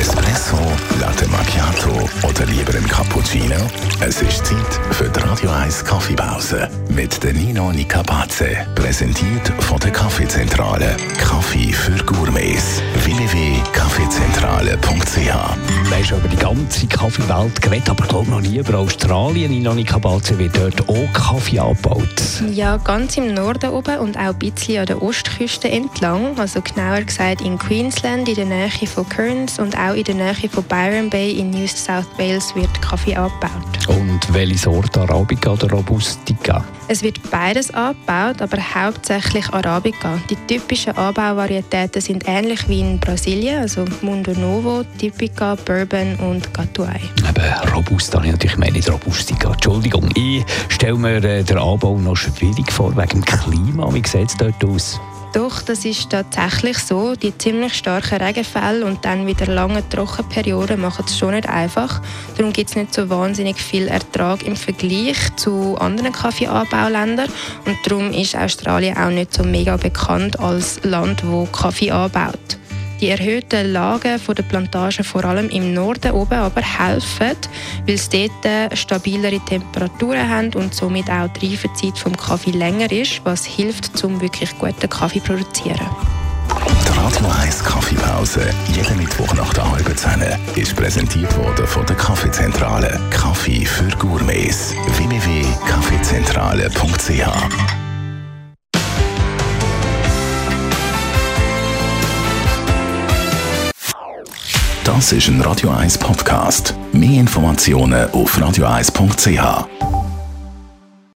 Espresso, Latte Macchiato oder lieber ein Cappuccino? Es ist Zeit für die Radio 1 Kaffeepause mit der Nino Nicapace. Präsentiert von der Kaffeezentrale. Kaffee für Gourmets. www.kaffeezentrale.ch. Wir haben schon über die ganze Kaffeewelt geredet, aber ich glaube noch nie über Australien. Nino Nicapace, wird dort auch Kaffee angebaut? Ja, ganz im Norden oben und auch ein bisschen an der Ostküste entlang. Also genauer gesagt in Queensland, in der Nähe von Cairns und auch in der Nähe von Byron Bay in New South Wales wird Kaffee angebaut. Und welche Sorte, Arabica oder Robustica? Es wird beides angebaut, aber hauptsächlich Arabica. Die typischen Anbauvarietäten sind ähnlich wie in Brasilien, also Mundo Novo, Typica, Bourbon und Catuai. Eben, Robusta, ich meine nicht Robustica. Entschuldigung, ich stelle mir den Anbau noch schwierig vor wegen dem Klima. Wie sieht es dort aus? Doch, das ist tatsächlich so. Die ziemlich starken Regenfälle und dann wieder lange Trockenperioden machen es schon nicht einfach. Darum gibt es nicht so wahnsinnig viel Ertrag im Vergleich zu anderen Kaffeeanbauländern. Und darum ist Australien auch nicht so mega bekannt als Land, das Kaffee anbaut. Die erhöhten Lagen der Plantagen, vor allem im Norden oben, aber helfen, weil es dort stabilere Temperaturen haben und somit auch die Reifezeit des Kaffee länger ist, was hilft, um wirklich guten Kaffee zu produzieren. Die Radio 1 Kaffeepause, jeden Mittwoch nach der halben 10 ist präsentiert worden von der Kaffeezentrale. Kaffee für Gourmets. www.kaffeezentrale.ch. Das ist ein Radio 1 Podcast. Mehr Informationen auf radio1.ch.